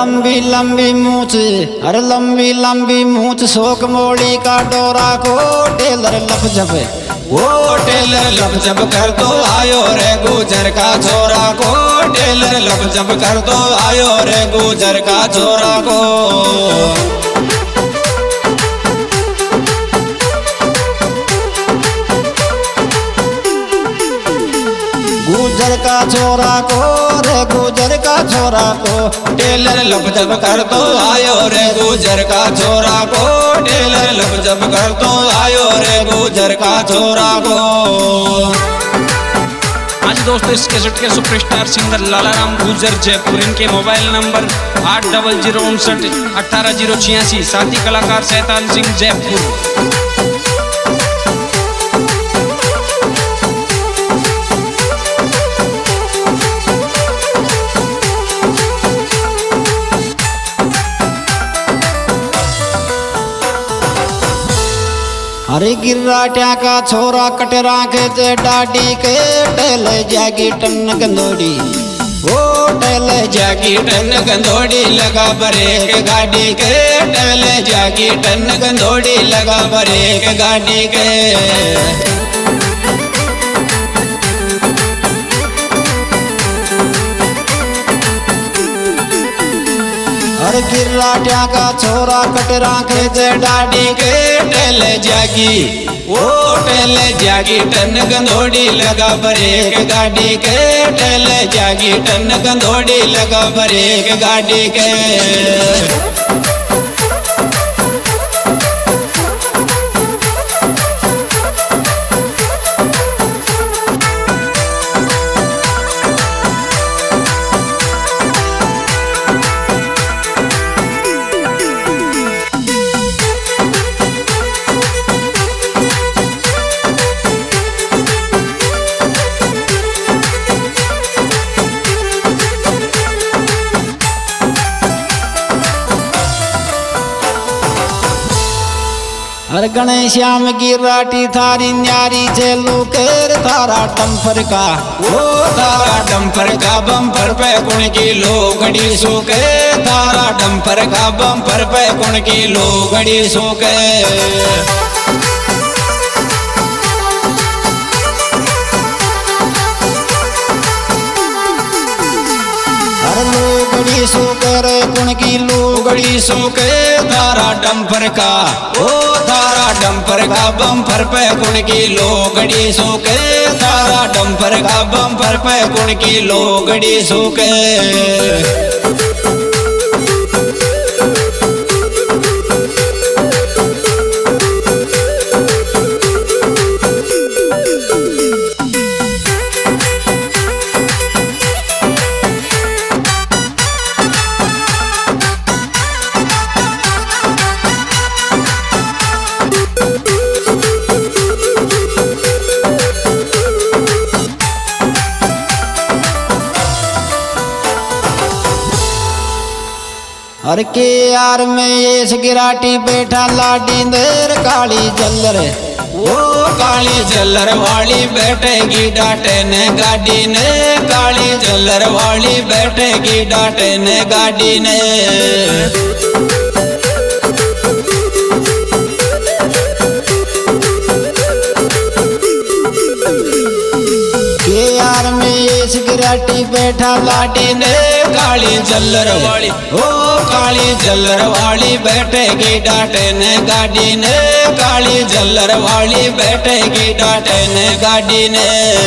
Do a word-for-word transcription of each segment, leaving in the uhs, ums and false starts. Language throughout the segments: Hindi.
लंबी लंबी मूछ, अरे लंबी लंबी मूछ, शोक मोड़ी का डोरा को टेलर लपझप, वो टेलर लपझप कर तो आयो रे गुजर का छोरा को, टेलर लपझप कर तो आयो रे गुजर का छोरा को। गुजर का छोरा को रे गुजर का छोरा को, टेलर लपझप कर तो आयो रे गुजर का छोरा को, टेलर लपझप कर तो आयो रे गुजर का छोरा को। आज दोस्तों इस कैसेट के सुपरस्टार सिंगर लालाराम गुजर जयपुर, इनके मोबाइल नंबर आठ डबल जीरो उनसठ अठारह जीरो छियासी, साथी कलाकार शैतान सिंह जयपुर। अरे गिर्राट्या का छोरा कटरा के जे डाडी के, टेल जागी टन गंदोड़ी, वो टेल जागी टन गंदोड़ी लगा बरेक गाड़ी के, टेल जागी टन गंदोड़ी लगा बरेक गाड़ी के। अरे गिर्राट्या का छोरा कटरा के जे डाडी के, टेल जागी, वो टेल जागी टन गंदोड़ी लगा बरेक गाड़ी के, टेल जागी टन गंदोड़ी लगा बरेक गाड़ी के। अरे गणेश्याम गिर्राटी थारी न्यारी चेलू केर थारा टम्फर का, वो थारा डंपर का बम्पर पे कुण की लोगड़ी सूके, थारा डंपर का बम्पर पे कुण की लोगड़ी सूके। अरे लोगड़ी सूकर कुण की लोगड़ी सूके, थारा डंपर का, ओ थारा डंपर का बम्पर पे कुण की लोगड़ी सूके, थारा डंपर का बम्पर पे कुण की लोगड़ी सूके। अरे के यार में ये गिराटी बैठा लाडी देर काली जल्लर, वो काली जल्लर वाली बैठेगी डाटे ने गाड़ी ने, काली जल्लर वाली बैठेगी डाटे ने गाड़ी ने। के यार में ये गिराटी बैठा लाडी ने, काली जल्लर वाली, ओ काली जल्लर वाली बैठेगी डाटे ने गाड़ी ने, काली जल्लर वाली बैठेगी डाटे ने गाड़ी ने।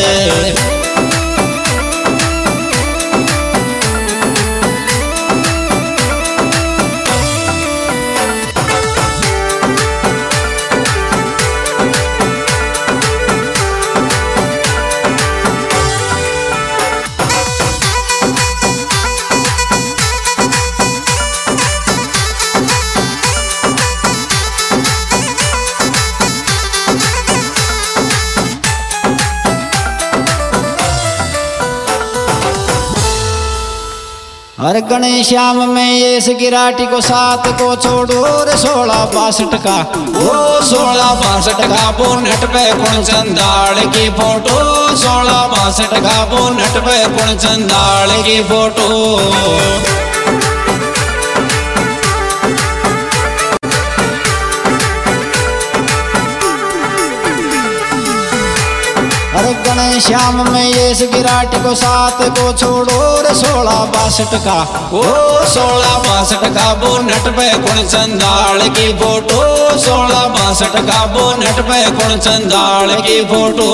अरे गणेश्याम में ये गिराटी को सात को छोड़ो रे सोलह बासठ का, वो सोलह बासठ का बोनट पे कुण चंदाल की फोटो, सोलह बासठ का बोनट पे कुण चंदाल की फोटो। अरे गणेश श्याम में ये गिराटी को साथ को छोड़ो रे सोलह बासठ का ओ सोलह बासठ का वो नट पे गुण चंदाल की फोटो सोलह बासठ का वो नट पे गुण चंदाल की फोटो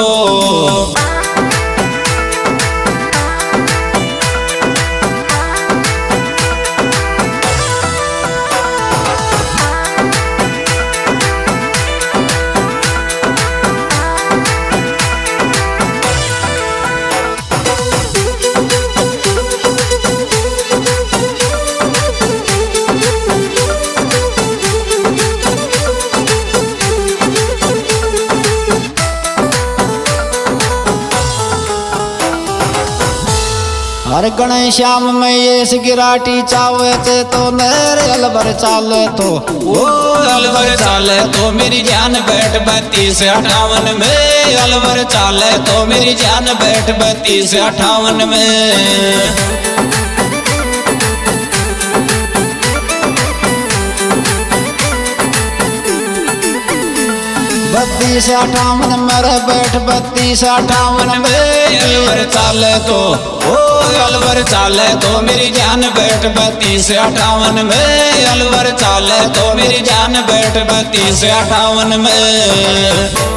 अरे गणेश श्याम में ये गिराटी चावे थे तो मेरे अलवर चाले तो ओ अलवर चाले तो मेरी जान बैठ बत्तीस अठावन में अलवर चाले तो मेरी जान बैठ बत्तीस अठावन में बत्तीस अठावन मेरे बैठ बत्तीस अठावन में अलवर चाले तो ओ अलवर चाले तो मेरी जान बैठ बत्तीस अठावन में अलवर चाले तो मेरी जान बैठ बत्तीस अठावन में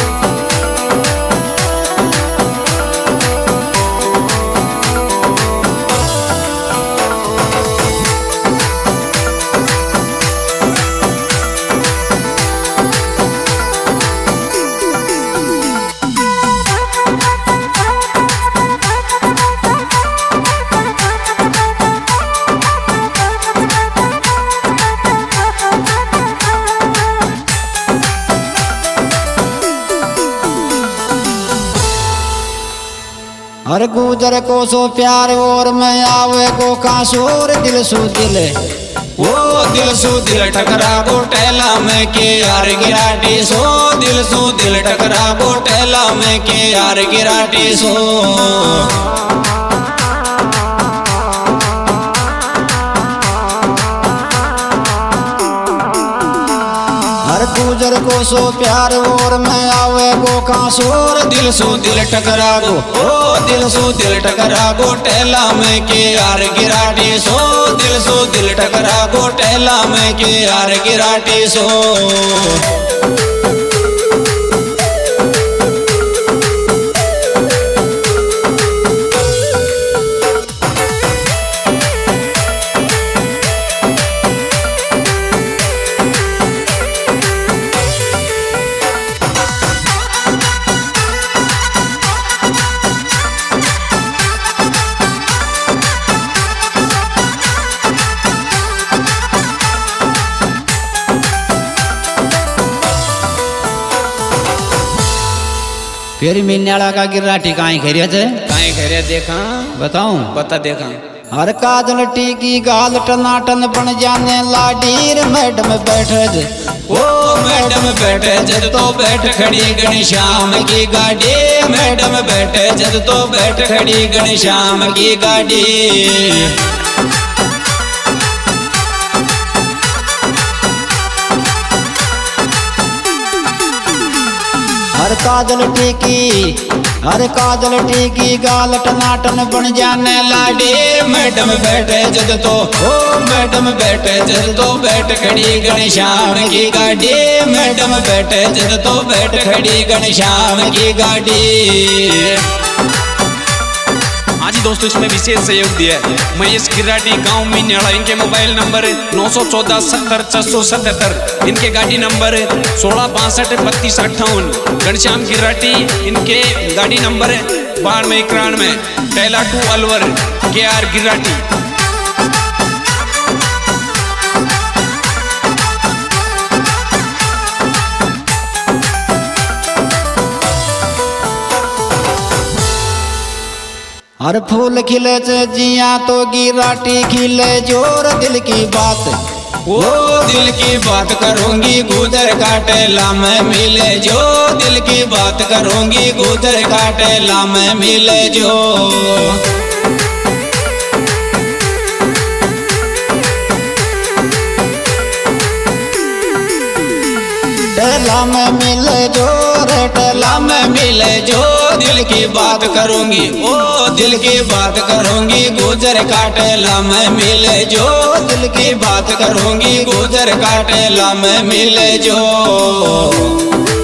अरे गुजर को सो प्यार और मैं आवे को कासोर दिल सु दिल ओ दिल सु दिल टकरा को टहला में के यार गिराटी सो दिल सु दिल टकरा को टहला में के यार गिराटी सो गुजर को सो प्यार और मैं आवे को कासोर दिल सु दिल टकरा गो ओ दिल सु दिल टकरा गो टहला में के यार गिराटी सो दिल सु दिल टकरा गो टहला में के यार गिराटी सो फिर मिन्याला का गिराटी काई खैरियत है काई खैरियत देखा बताऊं बता देखा हर काजल टीकी गाल टनाटन बन जाने लाडीर मैडम बैठे जे ओ मैडम बैठे जद तो बैठ खड़ी घनश्याम की गाड़ी मैडम बैठे जद तो बैठ खड़ी घनश्याम की गाड़ी हर काजल टीकी हर काजल टीकी गाल टनाटन बन जाने लाडी मैडम बैठे जद तो ओ मैडम बैठे जद तो बैठ खड़ी घनश्याम की गाड़ी मैडम बैठे जद तो बैठ खड़ी घनश्याम की गाड़ी। हाँ जी दोस्तों, इसमें विशेष सहयोग दिया है महेश गिराटी गांव मीनाड़ा। इनके मोबाइल नंबर नौ सौ चौदह सत्तर छह सौ सतहत्तर। इनके गाड़ी नंबर सोलह बासठ बत्तीस अट्ठावन। घनश्याम गिराटी इनके गाड़ी नंबर बानवे इक्यानवे टेला टू अलवर के आर गिराटी। हर फूल खिले जिया तो गिराटी खिले जोर दिल की बात वो दिल की बात करूंगी गुजर का टेला में मिले जो दिल की बात करूंगी गुजर का टेला में मिले जो टेला में मिले जो रे टेला मैं मिले जो दिल की बात करूंगी, ओ दिल की बात करूंगी, गुजर काटेला मैं मिले जो दिल की बात करूंगी, गुजर काटेला मैं मिले जो।